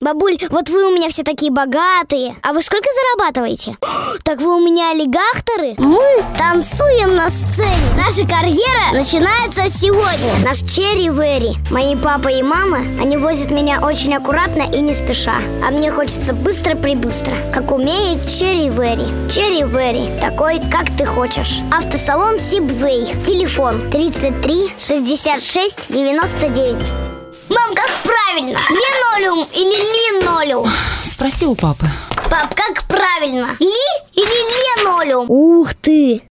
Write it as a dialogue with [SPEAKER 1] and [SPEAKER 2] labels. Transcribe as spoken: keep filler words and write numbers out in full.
[SPEAKER 1] Бабуль, вот вы у меня все такие богатые. А вы сколько зарабатываете? Так вы у меня аллигаторы? Мы танцуем на сцене. Наша карьера начинается сегодня. Наш Черри Верри. Мои папа и мама, они возят меня очень аккуратно и не спеша. А мне хочется быстро-прибыстро, как умеет Черри Верри. Черри Верри, такой, как ты хочешь. Автосалон Сибвей. Телефон тридцать три шестьдесят шесть девяносто девять. Мам, как правильно? Линолеум или линолеум?
[SPEAKER 2] Спроси у папы.
[SPEAKER 1] Пап, как правильно? Ли или линолеум? Ух ты!